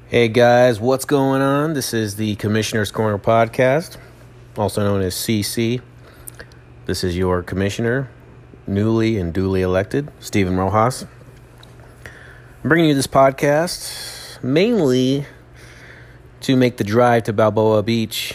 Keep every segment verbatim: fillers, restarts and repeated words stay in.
Hey guys, what's going on? This is the Commissioner's Corner podcast, also known as C C. This is your commissioner, newly and duly elected, Stephen Rojas. I'm bringing you this podcast mainly to make the drive to Balboa Beach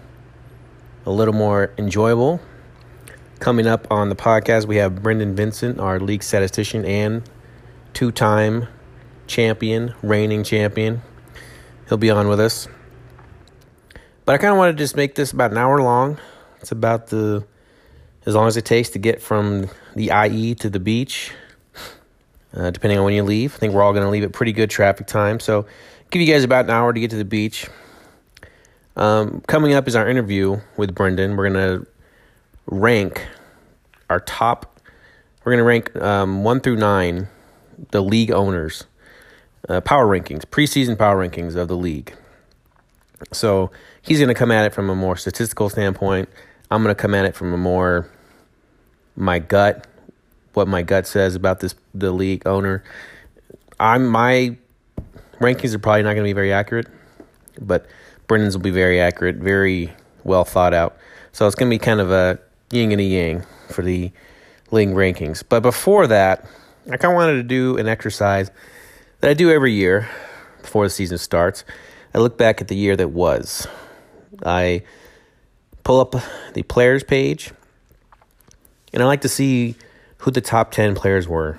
a little more enjoyable. Coming up on the podcast, we have Brendan Vincent, our league statistician and two-time champion, reigning champion. He'll be on with us. But I kind of want to just make this about an hour long. It's about the, as long as it takes to get from the I E to the beach, uh, depending on when you leave. I think we're all going to leave at pretty good traffic time. So give you guys about an hour to get to the beach. Um, coming up is our interview with Brendan. We're going to rank our top, we're going to rank um, one through nine, the league owners. Uh, power rankings, preseason power rankings of the league. So he's going to come at it from a more statistical standpoint. I'm going to come at it from a more my gut, what my gut says about this the league owner. I'm my rankings are probably not going to be very accurate, but Brendan's will be very accurate, very well thought out. So it's going to be kind of a yin and a yang for the league rankings. But before that, I kind of wanted to do an exercise that I do every year before the season starts. I look back at the year that was. I pull up the players page, and I like to see who the top ten players were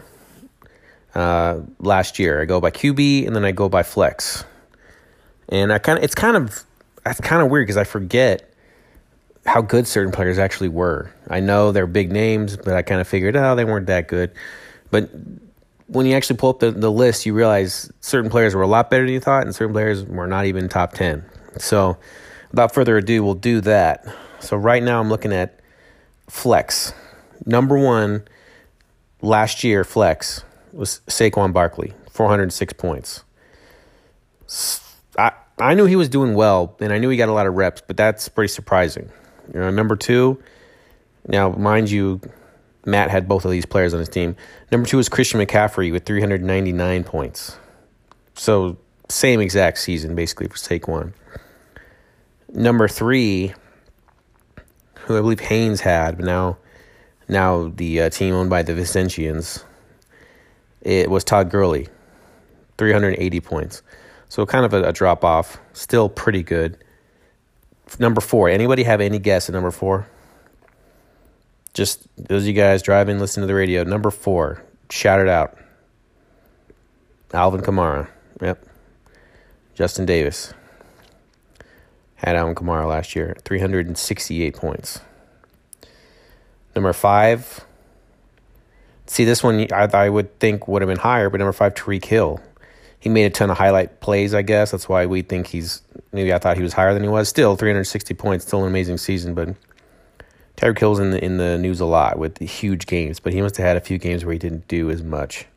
uh, last year. I go by Q B, and then I go by flex. And I kind of it's kind of that's kind of weird because I forget how good certain players actually were. I know they're big names, but I kind of figured, oh, they weren't that good. But when you actually pull up the, the list, you realize certain players were a lot better than you thought, and certain players were not even top ten. So without further ado, we'll do that. So right now I'm looking at flex. Number one last year flex was Saquon Barkley, four hundred six points. I, I knew he was doing well, and I knew he got a lot of reps, but that's pretty surprising. You know, number two, now mind you, Matt had both of these players on his team. Number two is Christian McCaffrey with three hundred ninety-nine points. So same exact season, basically, for Saquon. Number three, who I believe Haynes had, but now, now the uh, team owned by the Vicentians, it was Todd Gurley, three hundred eighty points. So kind of a, a drop-off, still pretty good. Number four, anybody have any guess at number four? Just those of you guys driving, listening to the radio. Number four, shout it out. Alvin Kamara. Yep. Justin Davis had Alvin Kamara last year, three hundred sixty-eight points. Number five, see this one I, I would think would have been higher, but number five, Tyreek Hill. He made a ton of highlight plays, I guess. That's why we think he's, maybe I thought he was higher than he was. Still, three hundred sixty points, still an amazing season, but Tyreek Hill's in the, in the news a lot with the huge games, but he must have had a few games where he didn't do as much.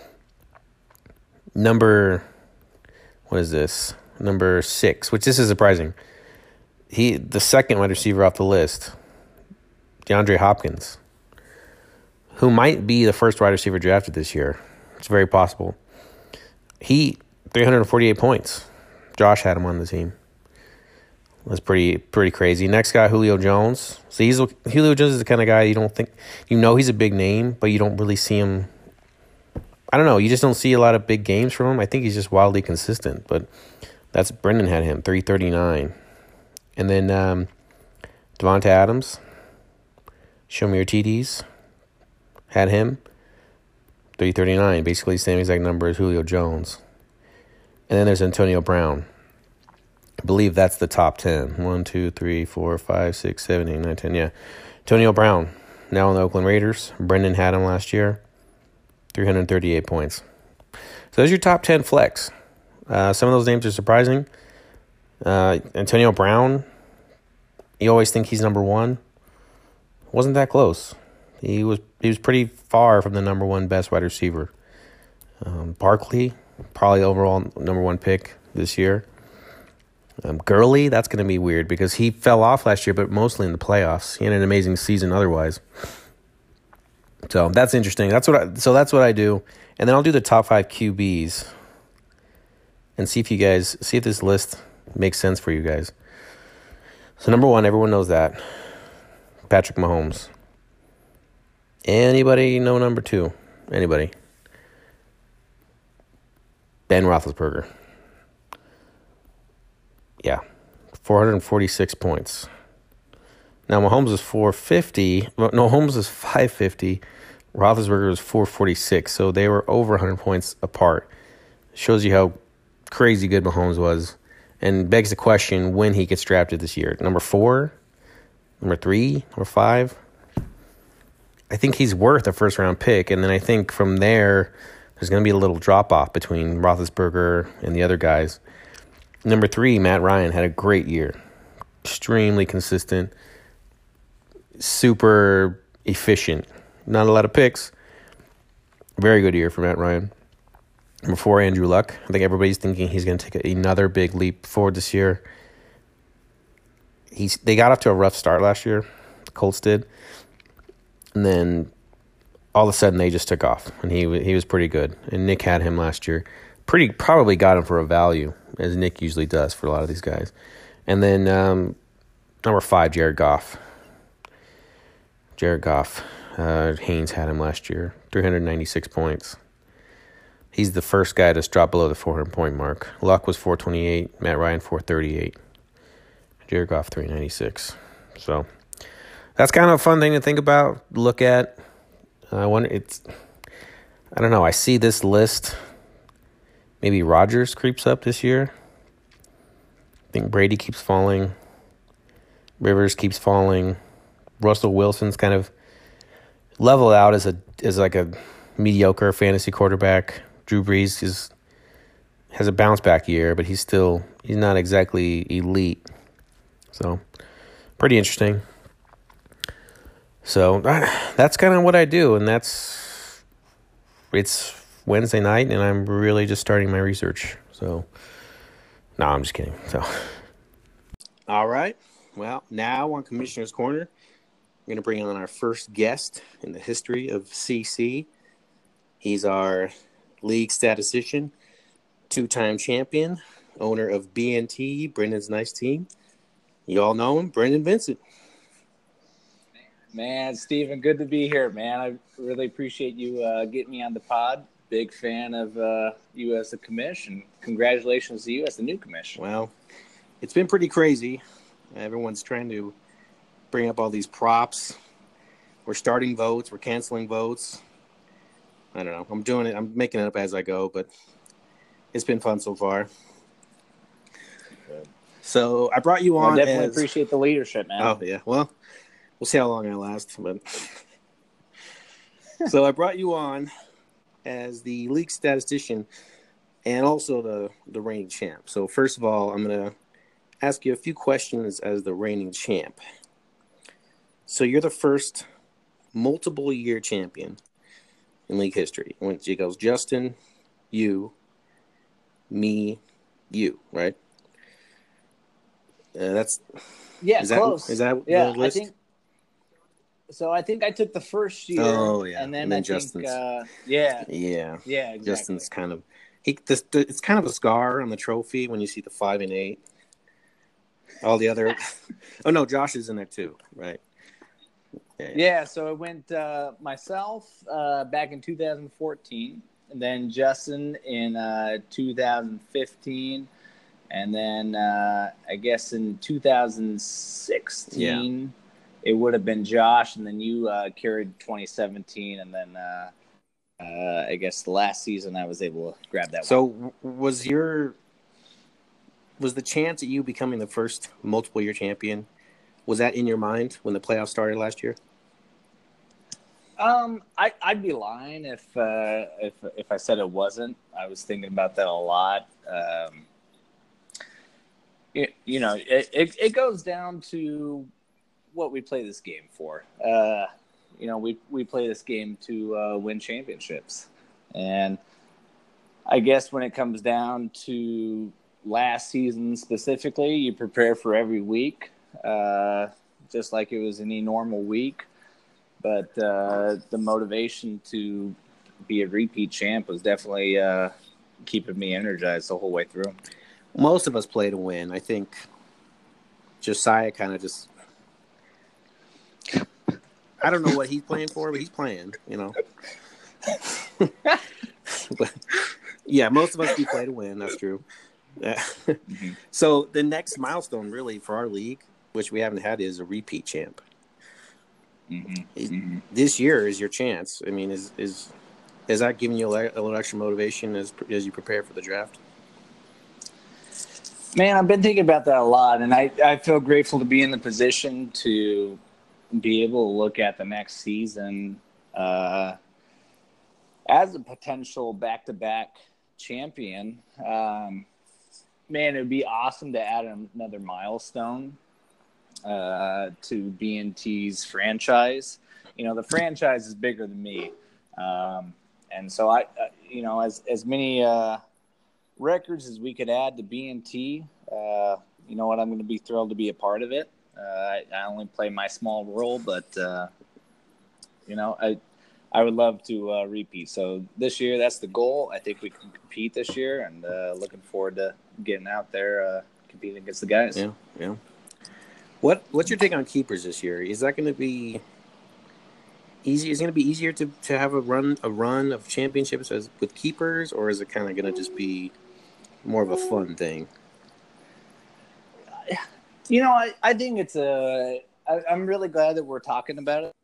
Number, what is this? Number six, which this is surprising. He, the second wide receiver off the list, DeAndre Hopkins, who might be the first wide receiver drafted this year. It's very possible. He, three hundred forty-eight points. Josh had him on the team. That's pretty pretty crazy. Next guy, Julio Jones. So he's Julio Jones is the kind of guy you don't think, you know he's a big name, but you don't really see him. I don't know. You just don't see a lot of big games from him. I think he's just wildly consistent. But that's Brendan had him, three thirty-nine. And then um, Devonta Adams, show me your T Ds, had him, three thirty-nine. Basically the same exact number as Julio Jones. And then there's Antonio Brown. I believe that's the top ten. One, two, three, four, five, six, seven, eight, nine, ten. Yeah. Antonio Brown, now in the Oakland Raiders. Brendan had him last year. three hundred thirty-eight points. So those are your top ten flex. Uh, some of those names are surprising. Uh, Antonio Brown, you always think he's number one. Wasn't that close. He was he was pretty far from the number one best wide receiver. Um, Barkley, probably overall number one pick this year. Um, Gurley, that's going to be weird because he fell off last year, but mostly in the playoffs. He had an amazing season otherwise. So that's interesting. That's what I, so that's what I do. And then I'll do the top five Q Bs. and see if you guys see if this list makes sense for you guys. So number one, everyone knows that. Patrick Mahomes. Anybody know number two? Anybody? Ben Roethlisberger. Yeah. four hundred forty-six points. Now, Mahomes is four fifty. No, Mahomes is five fifty. Roethlisberger was four forty-six. So they were over one hundred points apart. Shows you how crazy good Mahomes was. And begs the question when he gets drafted this year. Number four? Number three? Number five? I think he's worth a first-round pick. And then I think from there, there's going to be a little drop-off between Roethlisberger and the other guys. Number three, Matt Ryan had a great year. Extremely consistent. Super efficient. Not a lot of picks. Very good year for Matt Ryan. Number four, Andrew Luck. I think everybody's thinking he's going to take another big leap forward this year. He's They got off to a rough start last year. The Colts did. And then all of a sudden they just took off. And he, he was pretty good. And Nick had him last year. Pretty Probably got him for a value, as Nick usually does for a lot of these guys. And then um, number five, Jared Goff. Jared Goff. Uh, Haynes had him last year. three hundred ninety-six points. He's the first guy to drop below the four hundred point mark. Luck was four twenty-eight. Matt Ryan, four thirty-eight. Jared Goff, three ninety-six. So that's kind of a fun thing to think about, look at. I wonder, it's, I don't know. I see this list. Maybe Rodgers creeps up this year. I think Brady keeps falling. Rivers keeps falling. Russell Wilson's kind of leveled out as a as like a mediocre fantasy quarterback. Drew Brees is has a bounce back year, but he's still he's not exactly elite. So pretty interesting. So that's kind of what I do, and that's it's Wednesday night, and I'm really just starting my research. So no, I'm just kidding. So all right. Well, now on Commissioner's Corner, we're going to bring on our first guest in the history of C C. He's our league statistician, two-time champion, owner of B N T, Brendan's Nice Team. You all know him, Brendan Vincent. Man, Steven, good to be here, man. I really appreciate you uh, getting me on the pod. Big fan of uh, you as the commission. Congratulations to you as the new commission. Well, it's been pretty crazy. Everyone's trying to bring up all these props. We're starting votes. We're canceling votes. I don't know. I'm doing it. I'm making it up as I go, but it's been fun so far. Good. So I brought you on. I definitely as... appreciate the leadership, man. Oh, yeah. Well, we'll see how long I last. But so I brought you on as the league statistician and also the, the reigning champ. So first of all, I'm going to ask you a few questions as the reigning champ. So you're the first multiple year champion in league history. When it goes Justin, you, me, you, right? Uh, that's yeah, is close. That, is that yeah, the list? I think so. I think I took the first year. Oh yeah, and then, and then I Justin's. think uh, yeah, yeah, yeah. Exactly. Justin's kind of he. This, the, it's kind of a scar on the trophy when you see the five and eight. All the other, oh no, Josh is in there too, right? Yeah, yeah, so it went uh, myself uh, back in two thousand fourteen, and then Justin in uh, two thousand fifteen, and then uh, I guess in two thousand sixteen, yeah. It would have been Josh, and then you uh, carried twenty seventeen, and then uh, uh, I guess the last season I was able to grab that so one. So was your, was the chance at you becoming the first multiple year champion, was that in your mind when the playoffs started last year? Um, I, I'd be lying if uh, if if I said it wasn't. I was thinking about that a lot. Um, it, you know, it, it it goes down to what we play this game for. Uh, you know, we we play this game to uh, win championships, and I guess when it comes down to last season specifically, you prepare for every week, uh, just like it was any normal week. But uh, the motivation to be a repeat champ was definitely uh, keeping me energized the whole way through. Most of us play to win. I think Josiah kind of just, I don't know what he's playing for, but he's playing, you know. But, yeah, most of us do play to win. That's true. mm-hmm. So the next milestone really for our league, which we haven't had, is a repeat champ. Mm-hmm. Mm-hmm. This year is your chance. I mean, is is is that giving you a little extra motivation as as you prepare for the draft? Man, I've been thinking about that a lot, and I, I feel grateful to be in the position to be able to look at the next season uh, as a potential back-to-back champion. Um, man, it would be awesome to add another milestone uh, to B N T's franchise. You know, the franchise is bigger than me. Um, and so, I, uh, you know, as, as many uh, records as we could add to B N T, uh, you know what, I'm going to be thrilled to be a part of it. Uh, I, I only play my small role, but, uh, you know, I I would love to uh, repeat. So this year, that's the goal. I think we can compete this year, and uh, looking forward to getting out there uh, competing against the guys. Yeah, yeah. What What's your take on keepers this year? Is that going to be easy? Is it going to be easier to, to have a run a run of championships as with keepers, or is it kind of going to just be more of a fun thing? You know, I, I think it's a. I, I'm really glad that we're talking about it.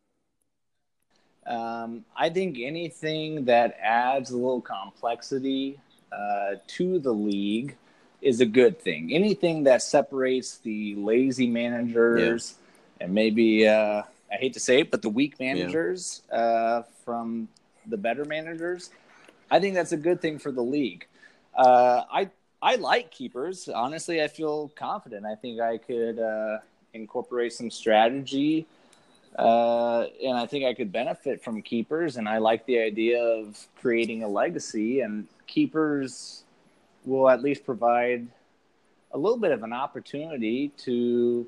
Um, I think anything that adds a little complexity uh, to the league is a good thing. Anything that separates the lazy managers yeah. and maybe, uh, I hate to say it, but the weak managers yeah. uh, from the better managers, I think that's a good thing for the league. Uh, I I like keepers. Honestly, I feel confident. I think I could uh, incorporate some strategy. Uh, and I think I could benefit from keepers, and I like the idea of creating a legacy, and keepers will at least provide a little bit of an opportunity to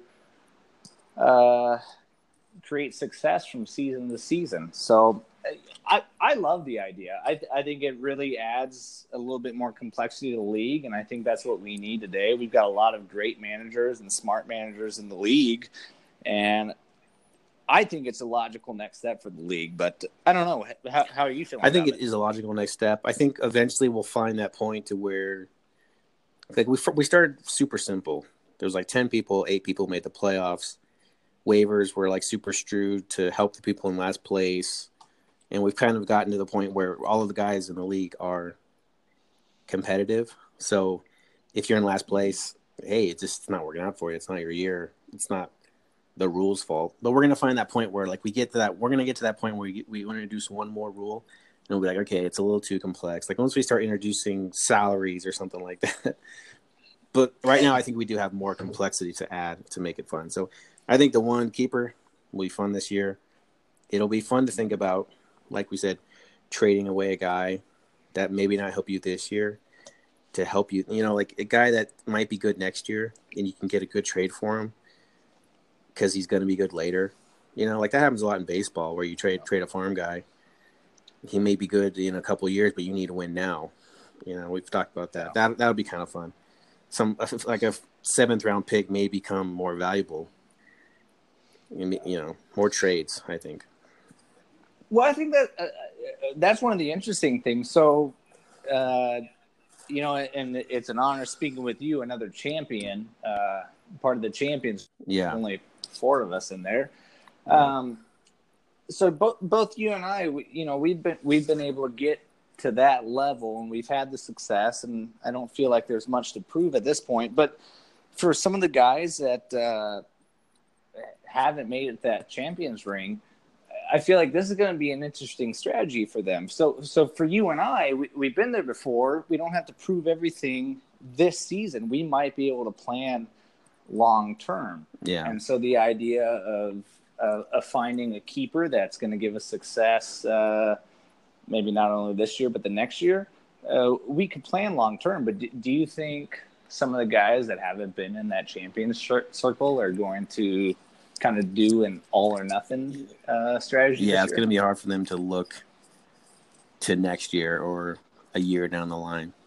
uh, create success from season to season. So I, I love the idea. I, I think it really adds a little bit more complexity to the league, and I think that's what we need today. We've got a lot of great managers and smart managers in the league, and I think it's a logical next step for the league, but I don't know. How, how are you feeling? I think it, it is a logical next step. I think eventually we'll find that point to where, like, we we started super simple. There was like ten people, eight people made the playoffs. Waivers were like super strewed to help the people in last place, and we've kind of gotten to the point where all of the guys in the league are competitive. So if you're in last place, hey, it's just it's not working out for you. It's not your year. It's not the rules fault, but we're going to find that point where like we get to that, we're going to get to that point where we, we want to introduce one more rule and we'll be like, okay, it's a little too complex. Like once we start introducing salaries or something like that, but right now I think we do have more complexity to add to make it fun. So I think the one keeper will be fun this year. It'll be fun to think about, like we said, trading away a guy that maybe not help you this year to help you, you know, like a guy that might be good next year and you can get a good trade for him, because he's going to be good later. You know, like that happens a lot in baseball where you trade trade a farm guy. He may be good in a couple of years, but you need to win now. You know, we've talked about that. That that would be kind of fun. Some like a seventh round pick may become more valuable. You know, more trades, I think. Well, I think that uh, that's one of the interesting things. So, uh, you know, and it's an honor speaking with you, another champion, uh, part of the champions. Yeah. Only four of us in there. Um, so both both you and I, we, you know, we've been we've been able to get to that level, and we've had the success. And I don't feel like there's much to prove at this point. But for some of the guys that uh, haven't made it that champions ring, I feel like this is going to be an interesting strategy for them. So, so for you and I, we, we've been there before. We don't have to prove everything this season. We might be able to plan long term. Yeah. And so the idea of uh, of finding a keeper that's going to give us success, uh, maybe not only this year but the next year, uh, we could plan long term. But do, do you think some of the guys that haven't been in that champions circle are going to kind of do an all or nothing uh, strategy? Yeah, it's going to be hard for them to look to next year or a year down the line.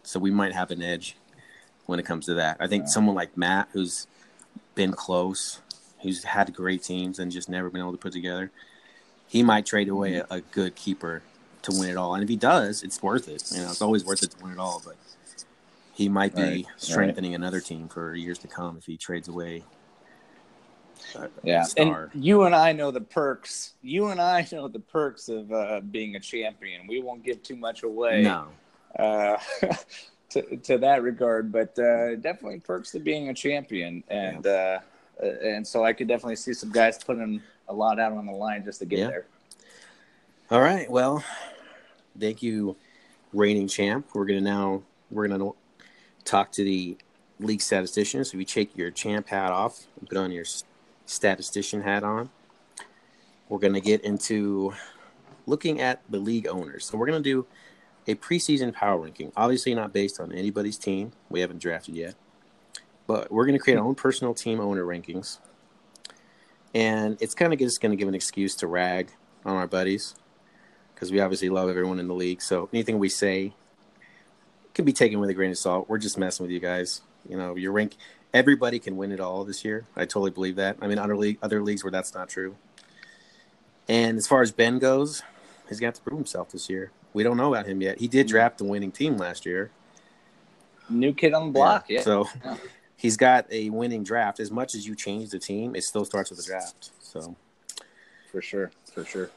So we might have an edge when it comes to that. I think yeah. someone like Matt, who's been close, who's had great teams and just never been able to put together, he might trade away a, a good keeper to win it all. And if he does, it's worth it. You know, it's always worth it to win it all. But he might be right. strengthening right. another team for years to come if he trades away. Yeah, and you and I know the perks. You and I know the perks of uh, being a champion. We won't give too much away. No. Uh, to to that regard, but uh, definitely perks to being a champion, and yeah. uh, and so I could definitely see some guys putting a lot out on the line just to get yeah. there. All right, well, thank you, reigning champ. We're gonna now we're gonna talk to the league statistician. So if you take your champ hat off and put on your statistician hat on, we're gonna get into looking at the league owners. So we're gonna do a preseason power ranking, obviously not based on anybody's team. We haven't drafted yet. But we're going to create our own personal team owner rankings. And it's kind of just going to give an excuse to rag on our buddies because we obviously love everyone in the league. So anything we say can be taken with a grain of salt. We're just messing with you guys. You know, your rank, everybody can win it all this year. I totally believe that. I mean, other, league, other leagues where that's not true. And as far as Ben goes, he's got to prove himself this year. We don't know about him yet. He did draft the winning team last year. New kid on the block, yeah. yeah. So yeah. he's got a winning draft. As much as you change the team, it still starts with the draft. So, for sure, for sure.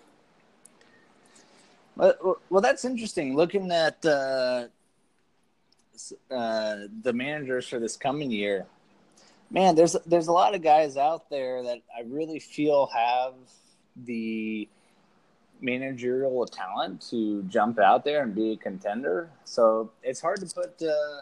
Well, well that's interesting. Looking at uh, uh, the managers for this coming year, man, there's there's a lot of guys out there that I really feel have the managerial talent to jump out there and be a contender. So it's hard to put, uh,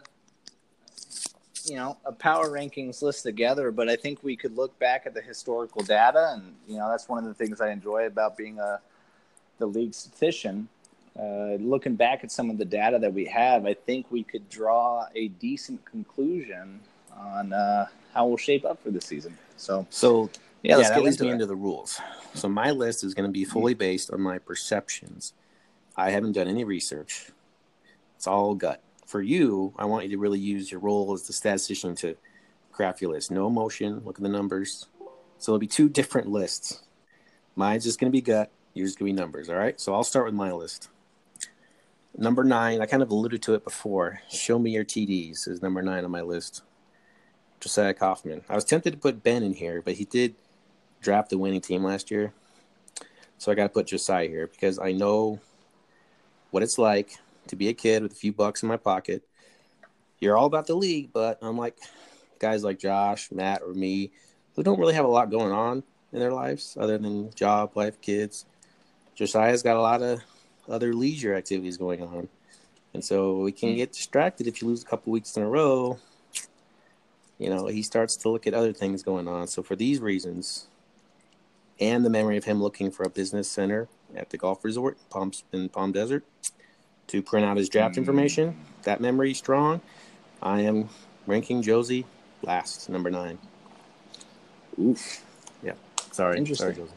you know, a power rankings list together, but I think we could look back at the historical data. And, you know, that's one of the things I enjoy about being a, the league statistician. Uh, looking back at some of the data that we have, I think we could draw a decent conclusion on uh, how we'll shape up for the season. So, so yeah, yeah that leads me into the rules. So my list is going to be fully based on my perceptions. I haven't done any research. It's all gut. For you, I want you to really use your role as the statistician to craft your list. No emotion. Look at the numbers. So it'll be two different lists. Mine's just going to be gut. Yours is going to be numbers. All right. So I'll start with my list. Number nine. I kind of alluded to it before. Show me your T Ds is number nine on my list. Josiah Kaufman. I was tempted to put Ben in here, but he did draft the winning team last year. So I got to put Josiah here because I know what it's like to be a kid with a few bucks in my pocket. You're all about the league, but unlike guys like Josh, Matt, or me, who don't really have a lot going on in their lives other than job, wife, kids, Josiah's got a lot of other leisure activities going on. And so we can get distracted if you lose a couple weeks in a row. You know, he starts to look at other things going on. So for these reasons, and the memory of him looking for a business center at the golf resort Palm, in Palm Desert to print out his draft mm. information, that memory strong, I am ranking Josie last, number nine. Oof. Yeah. Sorry. Interesting. Sorry,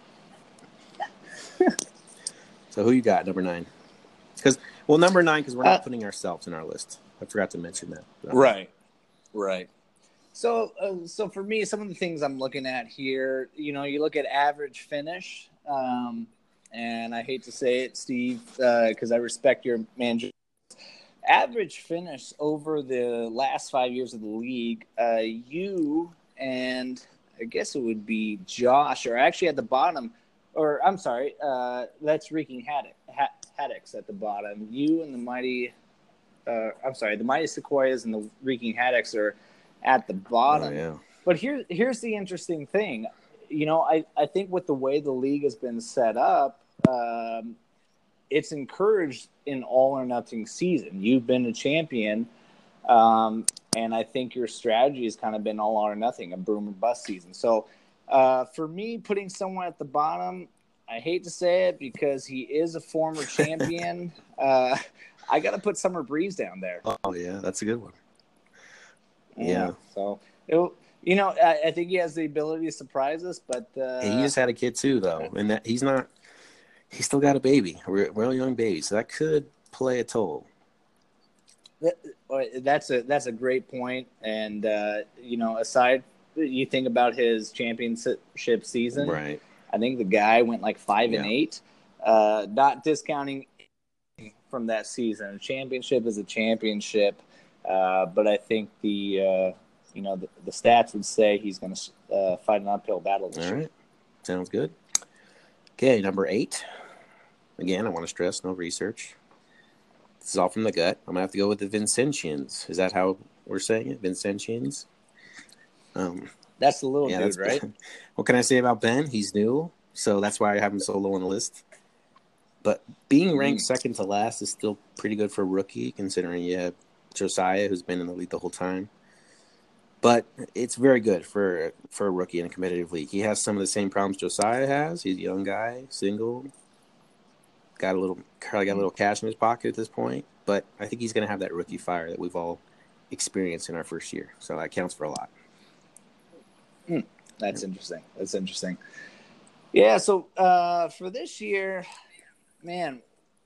Josie. So who you got, number nine? Because well, number nine, because we're not uh, putting ourselves in our list. I forgot to mention that. Right. Right. So, uh, so for me, some of the things I'm looking at here, you know, you look at average finish, um, and I hate to say it, Steve, because uh, I respect your manager. Average finish over the last five years of the league, uh, you and I guess it would be Josh are actually at the bottom, or I'm sorry, uh, that's Reeking Haddock, Haddocks at the bottom. You and the Mighty, uh, I'm sorry, the Mighty Sequoias and the Reeking Haddocks are at the bottom. Oh, yeah. But here, here's the interesting thing. You know, I, I think with the way the league has been set up, um, it's encouraged in all or nothing season. You've been a champion, um, and I think your strategy has kind of been all or nothing, a boom or bust season. So uh, for me, putting someone at the bottom, I hate to say it because he is a former champion. uh, I got to put Summer Breeze down there. Oh, yeah, that's a good one. Yeah. yeah. So, it, you know, I, I think he has the ability to surprise us, but uh, he just had a kid too, though, and that he's not. He's still got a baby, a real young baby, so that could play a toll. That's a that's a great point. And uh, you know, aside, you think about his championship season. Right. I think the guy went like five Yeah. and eight. Uh, not discounting from that season. A championship is a championship, uh, but I think the uh, you know the, the stats would say he's going to uh, fight an uphill battle this All year. right. Sounds good. Okay, number eight. Again, I want to stress no research. This is all from the gut. I'm gonna have to go with the Vincentians. Is that how we're saying it? Vincentians. Um, that's the little yeah, dude, right? What can I say about Ben? He's new, so that's why I have him so low on the list. But being ranked mm. second to last is still pretty good for a rookie, considering you have Josiah, who's been in the league the whole time. But it's very good for for a rookie in a competitive league. He has some of the same problems Josiah has. He's a young guy, single, got a little, got a little cash in his pocket at this point. But I think he's going to have that rookie fire that we've all experienced in our first year. So that counts for a lot. Hmm. That's yeah. interesting. That's interesting. Yeah. So uh, for this year, man,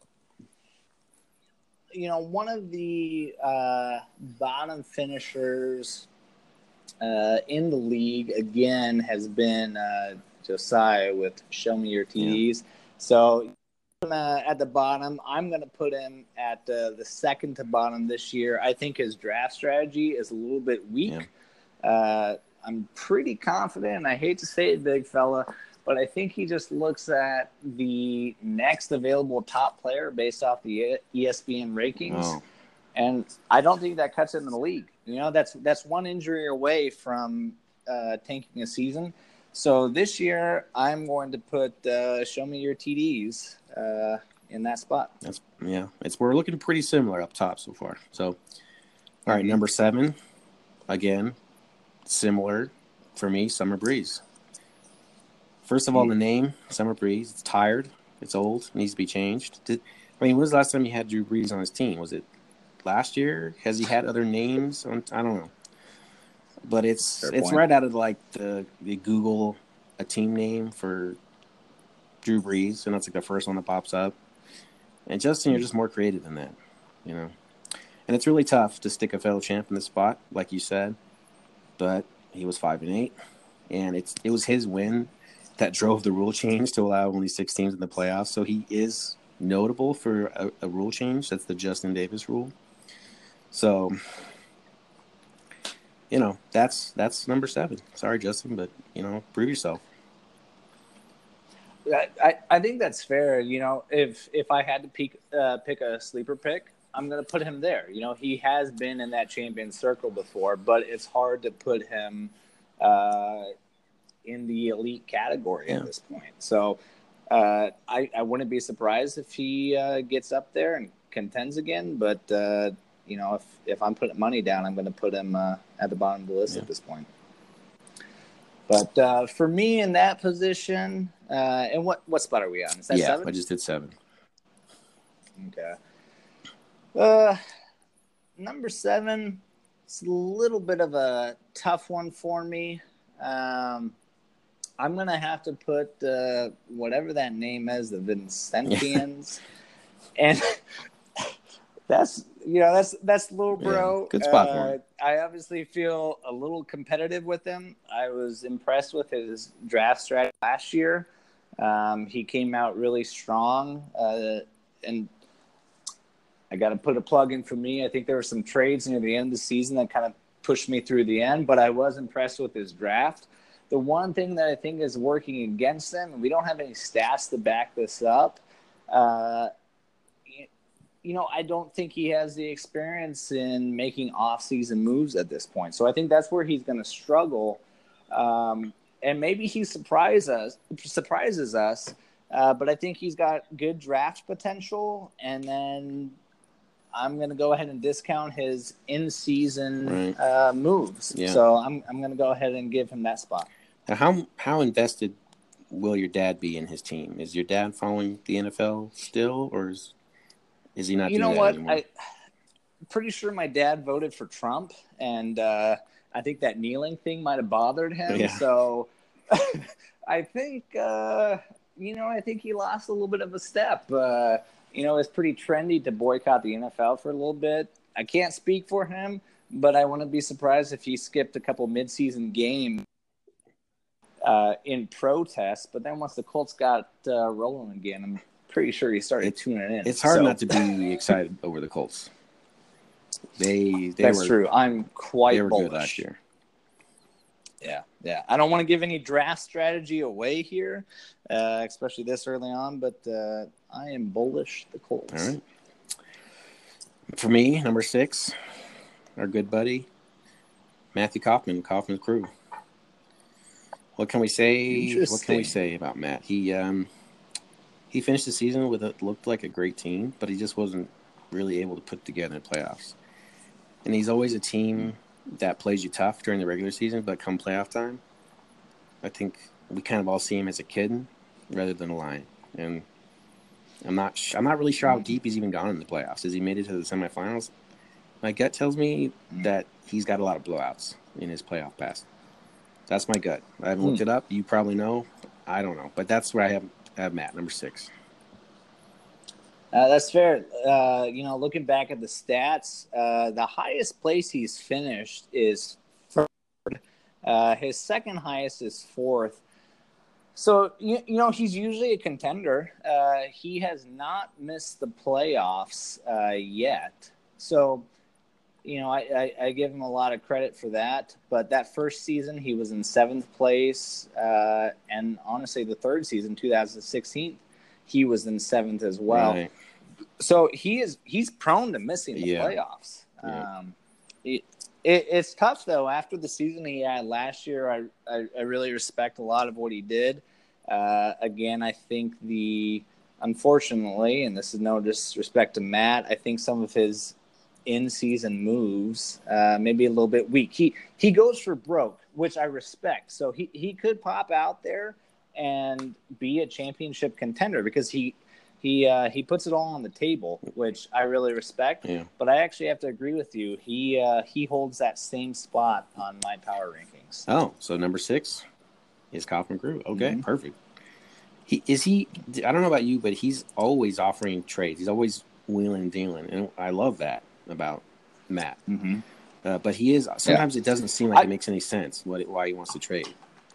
you know, one of the uh, bottom finishers uh, in the league, again, has been uh, Josiah with Show Me Your T Ds. Yeah. So uh, at the bottom, I'm going to put him at uh, the second to bottom this year. I think his draft strategy is a little bit weak. Yeah. Uh, I'm pretty confident, and I hate to say it, big fella, but I think he just looks at the next available top player based off the E S P N rankings. Oh. And I don't think that cuts him in the league. You know, that's that's one injury away from uh, tanking a season. So this year, I'm going to put uh, Show Me Your T Ds uh, in that spot. That's yeah. It's we're looking pretty similar up top so far. So, all right, mm-hmm. number seven, again, similar for me, Summer Breeze. First of all, the name, Summer Breeze, it's tired, it's old, needs to be changed. Did, I mean, when was the last time he had Drew Brees on his team? Was it last year? Has he had other names? On, I don't know. But it's Fair it's point. Right out of like the, the Google a team name for Drew Brees, and that's like the first one that pops up. And Justin, you're just more creative than that, you know. And it's really tough to stick a fellow champ in the spot, like you said. But he was five and eight, and it's it was his win that drove the rule change to allow only six teams in the playoffs. So he is notable for a, a rule change. That's the Justin Davis rule. So, you know, that's that's number seven. Sorry, Justin, but, you know, prove yourself. I, I think that's fair. You know, if if I had to pick, uh, pick a sleeper pick, I'm going to put him there. You know, he has been in that champion circle before, but it's hard to put him uh, in the elite category yeah. at this point. So uh, I, I wouldn't be surprised if he uh, gets up there and contends again. But, uh, you know, if, if I'm putting money down, I'm going to put him uh, at the bottom of the list yeah. at this point. But uh, for me in that position, uh, and what, what spot are we on? Is that yeah, seven? I just did seven. Okay. Uh, number seven, it's a little bit of a tough one for me. Um, I'm going to have to put uh, whatever that name is, the Vincentians. and that's, you know, that's, that's little bro. Yeah, good spot uh, for him. I obviously feel a little competitive with him. I was impressed with his draft strategy last year. Um, he came out really strong. Uh, and I got to put a plug in for me. I think there were some trades near the end of the season that kind of pushed me through the end, but I was impressed with his draft. The one thing that I think is working against him, and we don't have any stats to back this up, uh, you know, I don't think he has the experience in making off-season moves at this point. So I think that's where he's going to struggle. Um, and maybe he surprise us, surprises us, uh, but I think he's got good draft potential. And then I'm going to go ahead and discount his in-season right. uh, moves. Yeah. So I'm I'm going to go ahead and give him that spot. Now, how how invested will your dad be in his team? Is your dad following the N F L still, or is is he not? You doing know that what? anymore? I, I'm pretty sure my dad voted for Trump, and uh, I think that kneeling thing might have bothered him. Yeah. So I think uh, you know I think he lost a little bit of a step. Uh, You know, it's pretty trendy to boycott the N F L for a little bit. I can't speak for him, but I wouldn't be surprised if he skipped a couple midseason games uh, in protest. But then once the Colts got uh, rolling again, I'm pretty sure he started it, tuning in. It's hard so. not to be excited over the Colts. They, they That's were, true. I'm quite They were bullish. good last year. Yeah, yeah. I don't want to give any draft strategy away here, uh, especially this early on, but uh, I am bullish the Colts. All right. For me, number six, our good buddy, Matthew Kaufman, Kaufman's crew. What can we say? What can we say about Matt? He um, he finished the season with what looked like a great team, but he just wasn't really able to put together in the playoffs. And he's always a team that plays you tough during the regular season, but come playoff time, I think we kind of all see him as a kid rather than a lion. And I'm not sh- I'm not really sure how deep he's even gone in the playoffs. Has he made it to the semifinals? My gut tells me that he's got a lot of blowouts in his playoff past. That's my gut. I haven't looked it up. You probably know. I don't know. But that's where I have, I have Matt, number six. Uh, that's fair. Uh, you know, looking back at the stats, uh, the highest place he's finished is third. Uh, his second highest is fourth. So, you, you know, he's usually a contender. Uh, he has not missed the playoffs uh, yet. So, you know, I, I, I give him a lot of credit for that. But that first season, he was in seventh place. Uh, and honestly, the third season, two thousand sixteen, he was in seventh as well. Right. So he is he's prone to missing the Yeah. playoffs. Yeah. Um, it, it, it's tough, though. After the season he had last year, I, I, I really respect a lot of what he did. Uh, again, I think the – unfortunately, and this is no disrespect to Matt, I think some of his in-season moves uh, maybe a little bit weak. He he goes for broke, which I respect. So he, he could pop out there and be a championship contender because he – He uh, he puts it all on the table, which I really respect. Yeah. But I actually have to agree with you. He uh, he holds that same spot on my power rankings. Oh, so number six is Kaufman Crew. Okay, Mm-hmm. perfect. He is he. I don't know about you, but he's always offering trades. He's always wheeling and dealing, and I love that about Matt. Mm-hmm. Uh, but he is sometimes yeah. it doesn't seem like I, it makes any sense what why he wants to trade.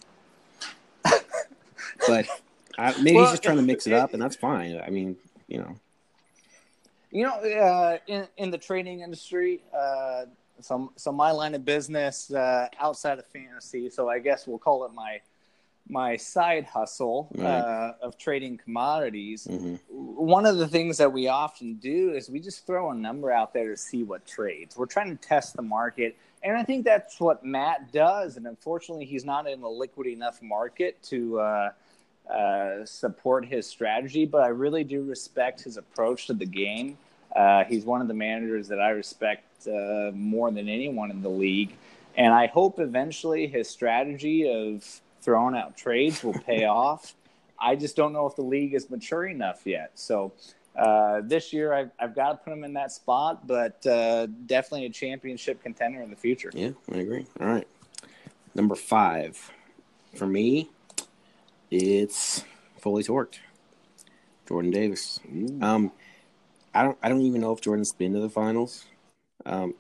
But. I, maybe well, he's just trying to mix it, it up, and that's fine. I mean, you know. You know, uh, in in the trading industry, uh, so, so my line of business uh, outside of fantasy, so I guess we'll call it my my side hustle right. uh, of trading commodities. Mm-hmm. One of the things that we often do is we just throw a number out there to see what trades. We're trying to test the market, and I think that's what Matt does. And unfortunately, he's not in a liquid enough market to uh, – Uh, support his strategy, but I really do respect his approach to the game. Uh, he's one of the managers that I respect uh, more than anyone in the league, and I hope eventually his strategy of throwing out trades will pay off. I just don't know if the league is mature enough yet. So uh, this year I've, I've got to put him in that spot, but uh, definitely a championship contender in the future. Yeah, I agree. All right. Number five for me, it's fully torqued. Jordan Davis. Ooh. Um, I don't. I don't even know if Jordan's been to the finals. Um,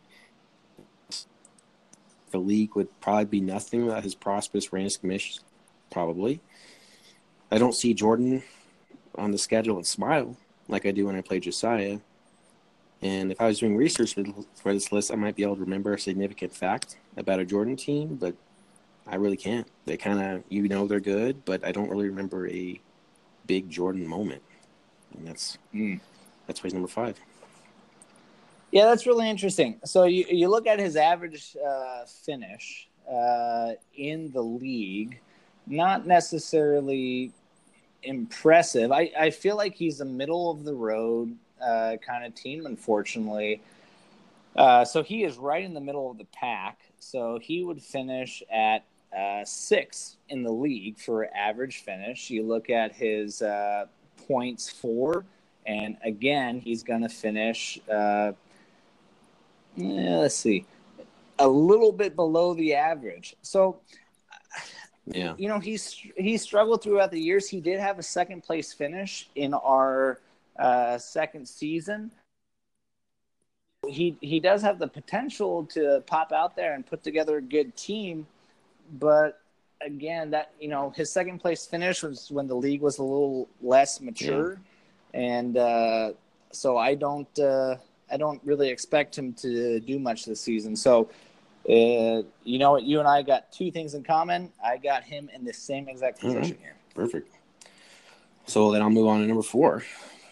the league would probably be nothing without his prosperous reign as commissioner. Probably. I don't see Jordan on the schedule and smile like I do when I play Josiah. And if I was doing research for this list, I might be able to remember a significant fact about a Jordan team, but I really can't. They kind of, you know, they're good, but I don't really remember a big Jordan moment. And that's mm. that's why he's number five. Yeah, that's really interesting. So you, you look at his average uh, finish uh, in the league, not necessarily impressive. I, I feel like he's a middle of the road uh, kind of team, unfortunately. Uh, so he is right in the middle of the pack. So he would finish at uh, six in the league for average finish. You look at his uh, points for, and again, he's going to finish, uh, yeah, let's see, a little bit below the average. So, yeah, you know, he's he struggled throughout the years. He did have a second place finish in our uh, second season. he he does have the potential to pop out there and put together a good team, but again, that you know his second place finish was when the league was a little less mature, yeah. and uh, so I don't uh, I don't really expect him to do much this season. So. Uh, you know what? You and I got two things in common. I got him in the same exact position right. here. Perfect. So then I'll move on to number four.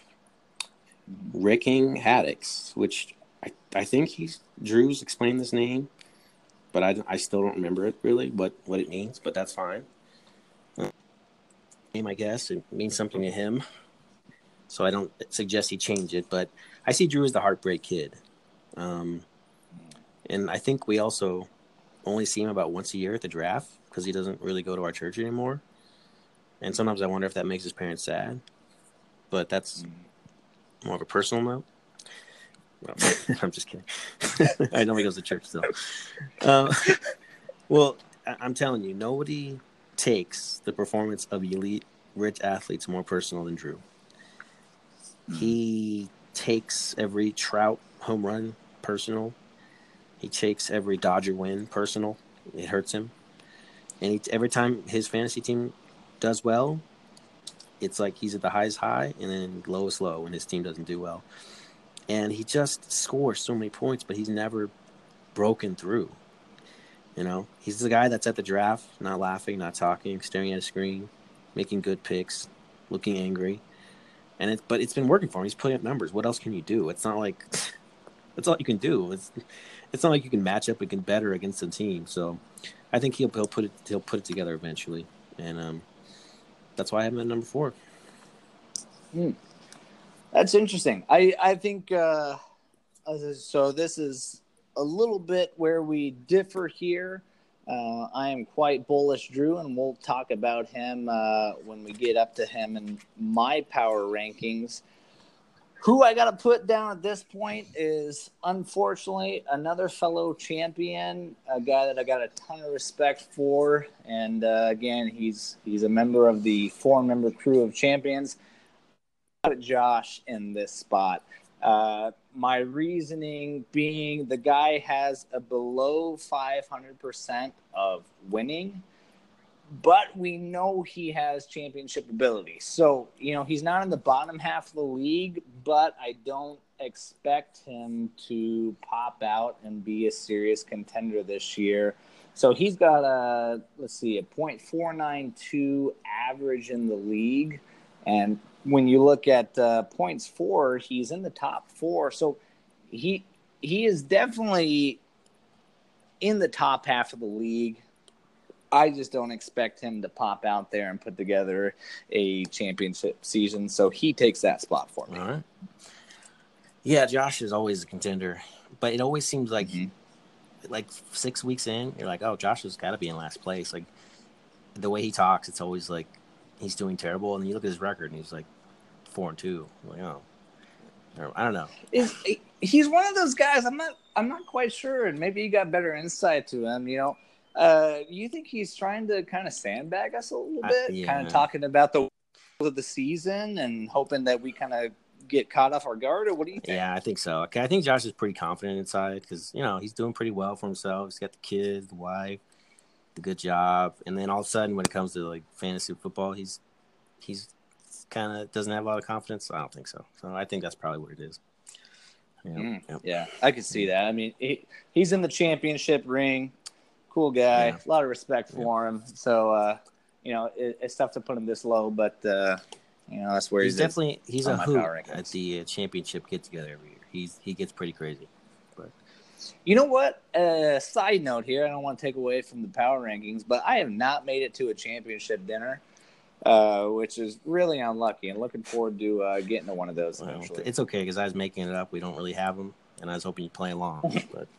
Ricking Haddix, which I, I think he's Drew's explained this name, but I, I still don't remember it really, what, what it means, but that's fine. Uh, name, I guess. It means something to him. So I don't suggest he change it, but I see Drew as the heartbreak kid. Um, and I think we also only see him about once a year at the draft because he doesn't really go to our church anymore. And sometimes I wonder if that makes his parents sad. But that's more of a personal note. Well, I'm just kidding. I know he goes to church still. Uh, well, I- I'm telling you, nobody takes the performance of elite rich athletes more personal than Drew. He takes every Trout home run personal. He takes every Dodger win personal. It hurts him. And he, every time his fantasy team does well, it's like he's at the highest high and then lowest low when his team doesn't do well. And he just scores so many points, but he's never broken through. You know, he's the guy that's at the draft, not laughing, not talking, staring at a screen, making good picks, looking angry. And it, but it's been working for him. He's putting up numbers. What else can you do? It's not like that's all you can do. It's it's not like you can match up and get better against a team. So I think he'll he'll put it he'll put it together eventually, and um, that's why I have him at number four. Hmm. That's interesting. I I think uh, so. This is a little bit where we differ here. Uh, I am quite bullish, Drew, and we'll talk about him uh, when we get up to him in my power rankings. Who I got to put down at this point is, unfortunately, another fellow champion, a guy that I got a ton of respect for. And, uh, again, he's he's a member of the four-member crew of champions. I put Josh in this spot. Uh, my reasoning being the guy has a below five hundred percent of winning, but we know he has championship ability. So, you know, he's not in the bottom half of the league, but I don't expect him to pop out and be a serious contender this year. So he's got a, let's see, a point four nine two average in the league. And when you look at uh, points for, he's in the top four. So he he is definitely in the top half of the league. I just don't expect him to pop out there and put together a championship season. So he takes that spot for me. All right. Yeah, Josh is always a contender, but it always seems like mm-hmm. like six weeks in, you're like, oh, Josh has got to be in last place. Like the way he talks, it's always like he's doing terrible. And then you look at his record, and he's like four and two. I'm like, oh, I don't know. Is he's one of those guys? I'm not. I'm not quite sure. And maybe you got better insight to him. You know. Uh, you think he's trying to kind of sandbag us a little bit, uh, yeah. kind of talking about the of the season and hoping that we kind of get caught off our guard, or what do you think? Yeah, I think so. Okay, I think Josh is pretty confident inside because you know he's doing pretty well for himself. He's got the kids, the wife, the good job, and then all of a sudden, when it comes to like fantasy football, he's he's kind of doesn't have a lot of confidence. I don't think so. So I think that's probably what it is. Yep, mm, yep. Yeah, I could see that. I mean, he, he's in the championship ring. Cool guy, yeah. A lot of respect for yeah. him. So, uh, you know, it, it's tough to put him this low, but uh, you know that's where he's he's definitely he's a hoot at the uh, championship get together every year. He's he gets pretty crazy. But you know what? Uh, side note here, I don't want to take away from the power rankings, but I have not made it to a championship dinner, uh, which is really unlucky. And looking forward to uh, getting to one of those well, eventually. It's okay because I was making it up. We don't really have them, and I was hoping you'd play along, but.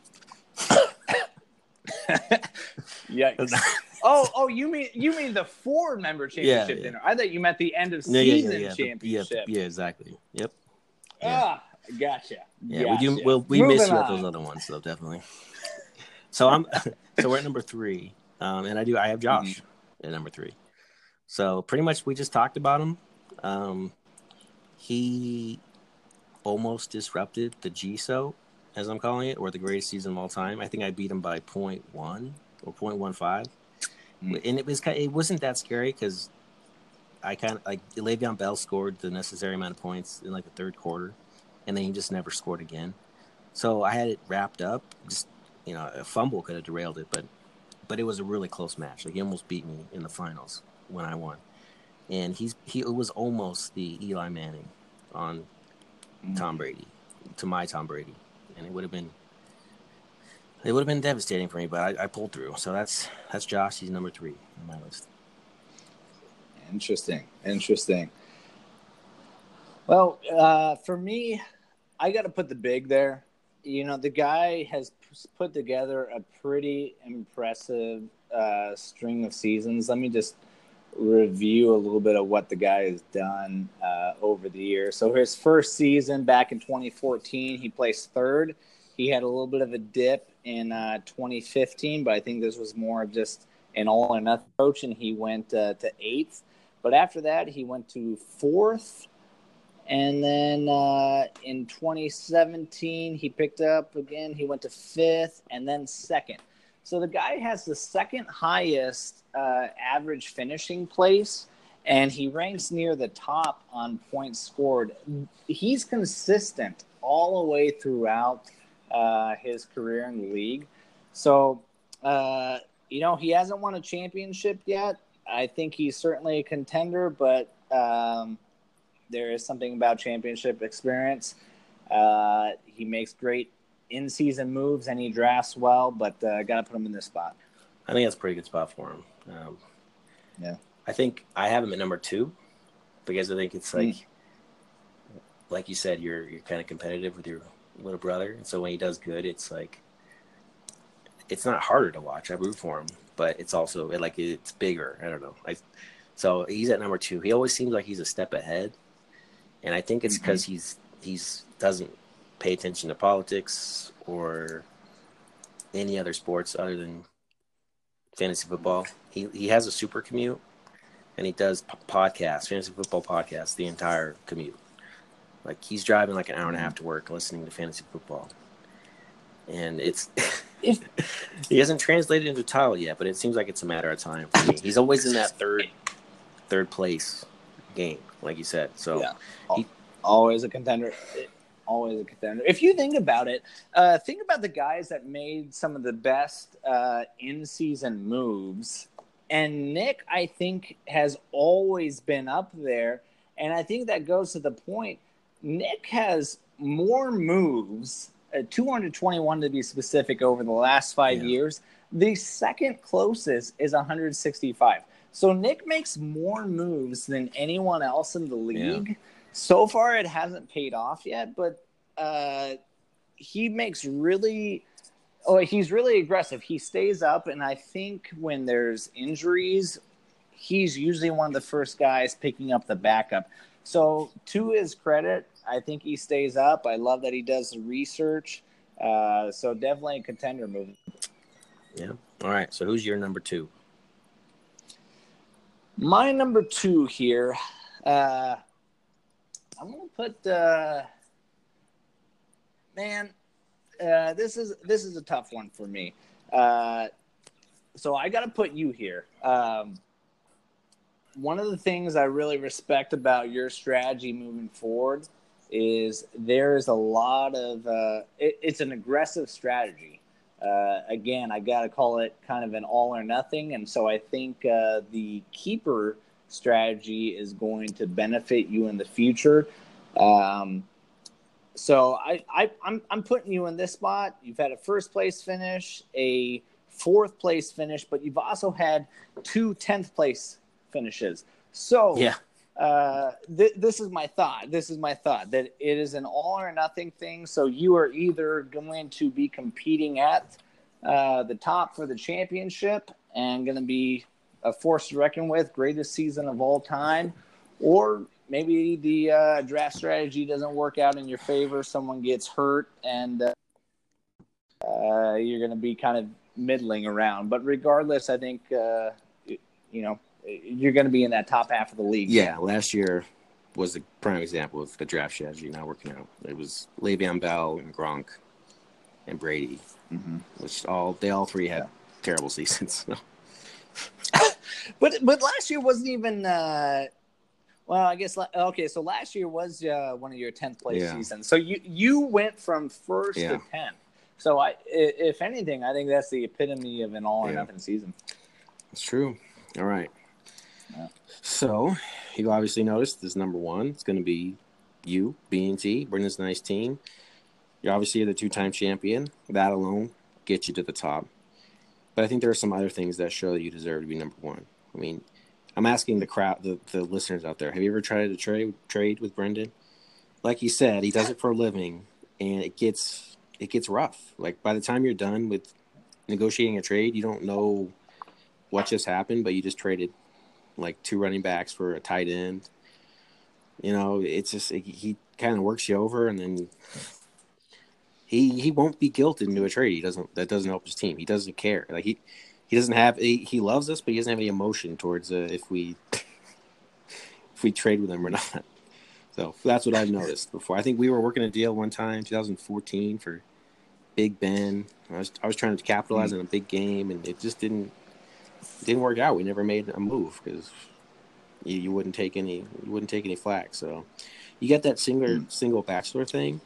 Yikes. oh, oh, you mean you mean the four member championship yeah, yeah. dinner? I thought you meant the end of season yeah, yeah, yeah, championship. Yeah, yeah, exactly. Yep. Yeah. Ah, gotcha. Yeah, gotcha. we do. Well, we Moving miss you on. At those other ones, though, definitely. So I'm. so we're at number three, um, and I do. I have Josh mm-hmm. at number three. So pretty much, we just talked about him. Um, he almost disrupted the G S O as I'm calling it, or the greatest season of all time. I think I beat him by point one or point one five, mm. and it was kind of, it wasn't that scary because I kind of like Le'Veon Bell scored the necessary amount of points in like the third quarter, and then he just never scored again. So I had it wrapped up. Just you know, a fumble could have derailed it, but but it was a really close match. Like he almost beat me in the finals when I won, and he's he it was almost the Eli Manning on mm. Tom Brady to my Tom Brady. And it would have been, it would have been devastating for me, but I, I pulled through. So that's that's Josh. He's number three on my list. Interesting, interesting. Well, uh, for me, I got to put the big there. You know, the guy has put together a pretty impressive uh, string of seasons. Let me just review a little bit of what the guy has done uh, over the years. So his first season back in twenty fourteen, he placed third. He had a little bit of a dip in uh, twenty fifteen, but I think this was more of just an all or nothing approach, and he went uh, to eighth. But after that, he went to fourth. And then uh, in twenty seventeen, he picked up again. He went to fifth and then second. So the guy has the second highest uh, average finishing place, and he ranks near the top on points scored. He's consistent all the way throughout uh, his career in the league. So, uh, you know, he hasn't won a championship yet. I think he's certainly a contender, but um, there is something about championship experience. Uh, he makes great in-season moves and he drafts well, but uh, got to put him in this spot. I think that's a pretty good spot for him. Um, yeah, I think I have him at number two because I think it's like, mm. like you said, you're you're kind of competitive with your little brother, and so when he does good, it's like it's not harder to watch. I root for him, but it's also it, like it's bigger. I don't know. I so he's at number two. He always seems like he's a step ahead, and I think it's because mm-hmm. he's he's doesn't pay attention to politics or any other sports other than fantasy football. He he has a super commute, and he does podcasts, fantasy football podcasts, the entire commute. Like he's driving like an hour and a half to work listening to fantasy football, and it's he hasn't translated into title yet, but it seems like it's a matter of time for me. He's always in that third third place game, like you said. So yeah. he, always a contender. Always a contender. If you think about it, uh, think about the guys that made some of the best uh, in-season moves. And Nick, I think, has always been up there. And I think that goes to the point. Nick has more moves, uh, two hundred twenty-one to be specific, over the last five yeah. years. The second closest is one hundred sixty-five. So Nick makes more moves than anyone else in the league. Yeah. So far, it hasn't paid off yet, but uh, he makes really – oh, he's really aggressive. He stays up, and I think when there's injuries, he's usually one of the first guys picking up the backup. So to his credit, I think he stays up. I love that he does the research. Uh, so definitely a contender move. Yeah. All right. So who's your number two? My number two here uh, – I'm gonna put, uh, man. Uh, this is this is a tough one for me. Uh, so I got to put you here. Um, one of the things I really respect about your strategy moving forward is there is a lot of. Uh, it, it's an aggressive strategy. Uh, again, I got to call it kind of an all or nothing, and so I think uh, the keeper strategy is going to benefit you in the future. Um, so I, I, I'm, I'm putting you in this spot. You've had a first place finish, a fourth place finish, but you've also had two tenth place finishes. So yeah, uh, th- this is my thought. This is my thought that it is an all or nothing thing. So you are either going to be competing at uh, the top for the championship and going to be a force to reckon with, greatest season of all time, or maybe the uh, draft strategy doesn't work out in your favor. Someone gets hurt, and uh, uh, you're going to be kind of middling around. But regardless, I think uh, you know you're going to be in that top half of the league. Yeah, last year was a prime example of the draft strategy not working out. It was Le'Veon Bell and Gronk and Brady, mm-hmm. which all they all three had yeah. terrible seasons. but but last year wasn't even. Uh, well, I guess okay. So last year was uh, one of your tenth place yeah. seasons. So you you went from first yeah. to tenth. So I, if anything, I think that's the epitome of an all or yeah. nothing season. That's true. All right. Yeah. So you obviously noticed this number one. It's going to be you, B and T, bring this nice team. You're obviously the two-time champion. That alone gets you to the top. But I think there are some other things that show that you deserve to be number one. I mean, I'm asking the crowd, the, the listeners out there, have you ever tried to trade trade with Brendan? Like he said, he does it for a living, and it gets it gets rough. Like by the time you're done with negotiating a trade, you don't know what just happened, but you just traded like two running backs for a tight end. You know, it's just it, he kind of works you over, and then he he won't be guilted into a trade. He doesn't that doesn't help his team. He doesn't care. Like he he doesn't have he, he loves us, but he doesn't have any emotion towards uh, if we if we trade with him or not. So that's what I've noticed before. I think we were working a deal one time, twenty fourteen, for Big Ben. I was I was trying to capitalize on a big game, and it just didn't didn't work out. We never made a move because you, you wouldn't take any you wouldn't take any flack. So you get that single single bachelor thing,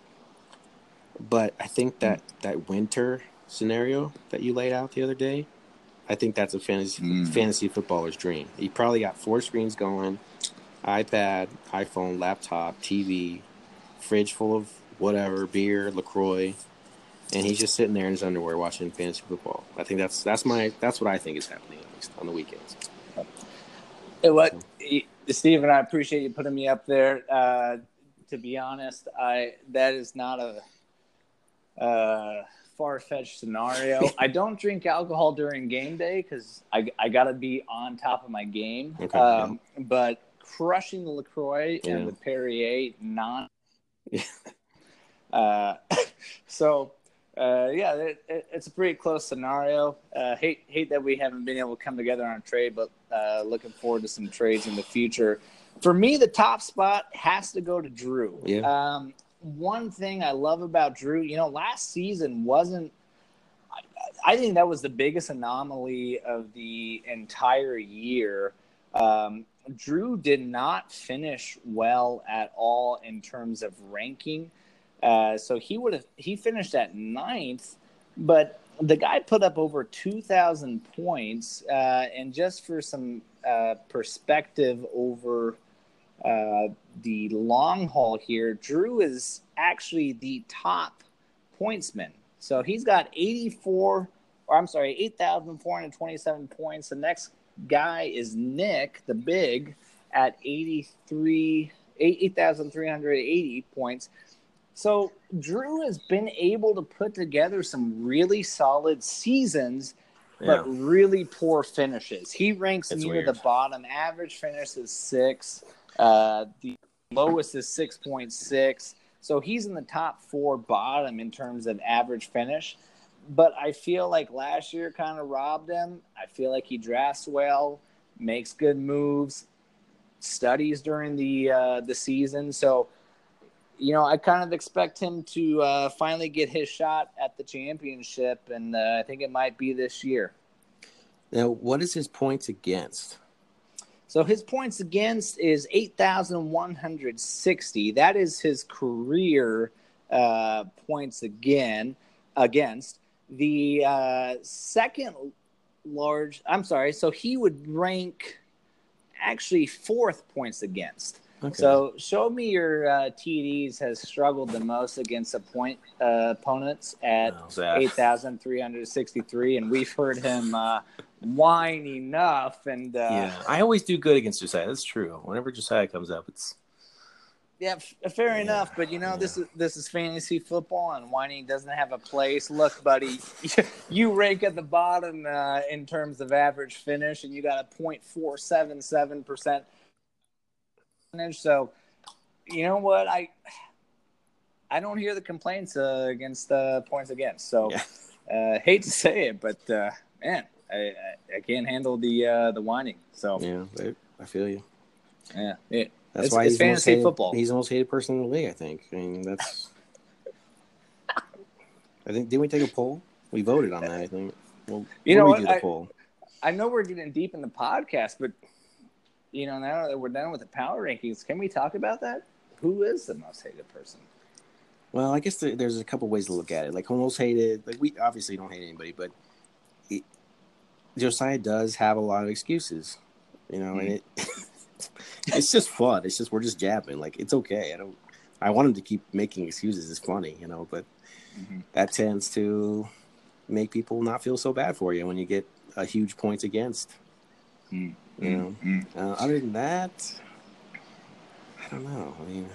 but I think that that winter scenario that you laid out the other day, I think that's a fantasy mm. fantasy footballer's dream. He probably got four screens going. iPad, iPhone, laptop, T V, fridge full of whatever, beer, LaCroix, and he's just sitting there in his underwear watching fantasy football. I think that's that's my that's what I think is happening at least on the weekends. Hey, what, Steve, and I appreciate you putting me up there. Uh, to be honest, I that is not a uh, far-fetched scenario. I don't drink alcohol during game day because I I got to be on top of my game. Okay, um, yeah. But crushing the LaCroix Yeah. and the Perrier, non. uh, so, uh, yeah, it, it, it's a pretty close scenario. Uh, hate hate that we haven't been able to come together on a trade, but uh, looking forward to some trades in the future. For me, the top spot has to go to Drew. Yeah. Um, one thing I love about Drew, you know, last season wasn't. I, I think that was the biggest anomaly of the entire year. Um, Drew did not finish well at all in terms of ranking. Uh, so he would have he finished at ninth, but the guy put up over two thousand points. Uh, and just for some uh, perspective over uh, the long haul here, Drew is actually the top pointsman. So he's got eighty-four, or I'm sorry, eight thousand four hundred twenty-seven points. The next guy is Nick, the big, at eighty-three, eight thousand three hundred eighty points. So Drew has been able to put together some really solid seasons, Yeah. but really poor finishes. He ranks It's near weird. the bottom. Average finish is six. Uh, the lowest is six point six. So he's in the top four bottom in terms of average finish. But I feel like last year kind of robbed him. I feel like he drafts well, makes good moves, studies during the uh, the season. So, you know, I kind of expect him to uh, finally get his shot at the championship, and uh, I think it might be this year. Now, what is his points against? So his points against is eight thousand one hundred sixty. That is his career uh, points again against. The uh, second large, I'm sorry, so he would rank actually fourth points against. Okay. So show me your uh, T Ds has struggled the most against a point uh, opponents at Oh, Zach. eight thousand three hundred sixty-three, and we've heard him uh, whine enough. And uh, Yeah, I always do good against Josiah. That's true. Whenever Josiah comes up, it's yeah, f- fair Yeah. enough. But you know, Yeah. this is this is fantasy football, and whining doesn't have a place. Look, buddy, you rank at the bottom uh, in terms of average finish, and you got a point four seven seven percent finish. So, you know what? I I don't hear the complaints uh, against uh, points against. So, Yeah. uh, hate to say it, but uh, man, I, I I can't handle the uh, the whining. So yeah. I, I feel you. yeah, it, That's it's, why it's he's the most fantasy hated, football. He's the most hated person in the league, I think. I mean, that's I think didn't we take a poll? We voted on that. I think. Well, you know we what? do the I, poll. I know we're getting deep in the podcast, but you know, now that we're done with the power rankings, can we talk about that? Who is the most hated person? Well, I guess the, there's a couple ways to look at it. Like, most hated, like, we obviously don't hate anybody, but it, Josiah does have a lot of excuses, you know, mm. and it it's just fun. It's just, we're just jabbing. Like, it's okay. I don't, I want him to keep making excuses. It's funny, you know, but mm-hmm. that tends to make people not feel so bad for you when you get a huge points against, mm. you know. Mm. Uh, other than that, I don't know. I mean,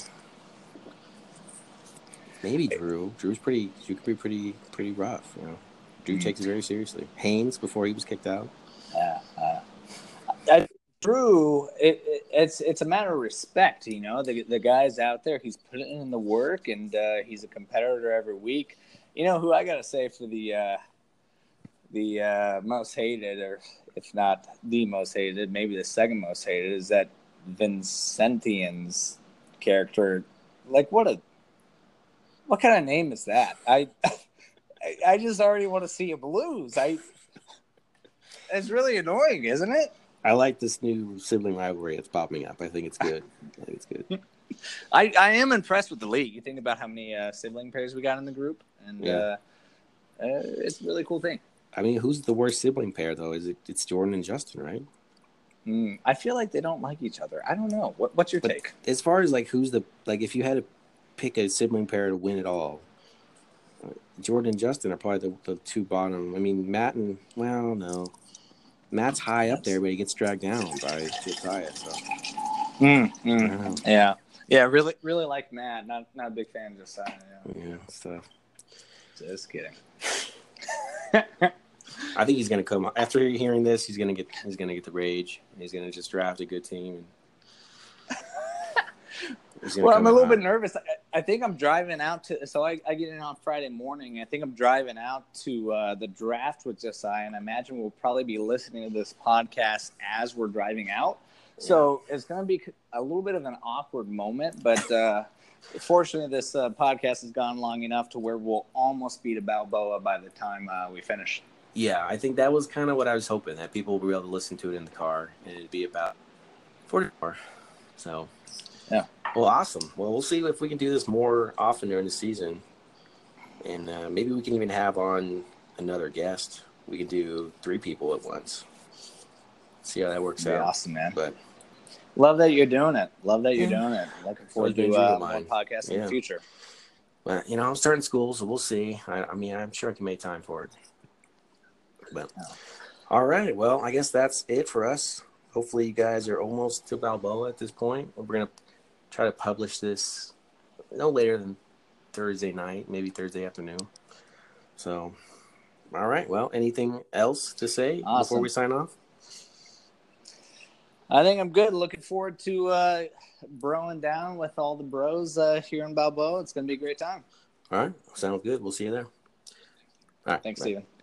maybe Drew. Drew's pretty. Drew could be pretty, pretty rough. You know, Drew mm. takes it very seriously. Haynes before he was kicked out. Yeah, uh, uh, Drew. It, it, it's it's a matter of respect. You know, the the guy's out there. He's putting in the work, and uh, he's a competitor every week. You know who I gotta say for the uh, the uh, most hated, or if not the most hated, maybe the second most hated, is that Vincentian's character. Like, what a What kind of name is that? I I just already want to see him lose. I It's really annoying, isn't it? I like this new sibling rivalry that's popping up. I think it's good. I think it's good. I, I am impressed with the league. You think about how many uh, sibling pairs we got in the group, and yeah. uh, uh, it's a really cool thing. I mean, who's the worst sibling pair, though? Is it? It's Jordan and Justin, right? Mm, I feel like they don't like each other. I don't know. What, what's your but take? As far as, like, who's the – like, if you had to pick a sibling pair to win it all, uh, Jordan and Justin are probably the, the two bottom. I mean, Matt and – well, no. Matt's high up there, but he gets dragged down by Josiah. So. Mm, mm, yeah. Yeah, really really like Matt. Not not a big fan of Josiah. Yeah, yeah so. Just kidding. I think he's gonna come after hearing this. He's gonna get. He's gonna get the rage. And he's gonna just draft a good team. And well, I'm a little hot. bit nervous. I, I think I'm driving out to. So I, I get in on Friday morning. I think I'm driving out to uh, the draft with Josiah, and I imagine we'll probably be listening to this podcast as we're driving out. Yeah. So it's going to be a little bit of an awkward moment, but uh, fortunately, this uh, podcast has gone long enough to where we'll almost be to Balboa by the time uh, we finish. Yeah, I think that was kind of what I was hoping, that people will be able to listen to it in the car, and it'd be about forty hours. So, yeah. Well, awesome. Well, we'll see if we can do this more often during the season, and uh, maybe we can even have on another guest. We can do three people at once. See how that works That'd be out. Awesome, man. But love that you're doing it. Love that you're yeah. doing it. Looking forward to uh, more podcasts in yeah. the future. Well, you know, I'm starting school, so we'll see. I, I mean, I'm sure I can make time for it. But oh. All right. Well, I guess that's it for us. Hopefully, you guys are almost to Balboa at this point. We're gonna try to publish this no later than Thursday night, maybe Thursday afternoon. So, all right. Well, anything else to say awesome. before we sign off? I think I'm good. Looking forward to uh, broing down with all the bros uh, here in Balboa. It's going to be a great time. All right. Sounds good. We'll see you there. All right. Thanks, bye. Steven.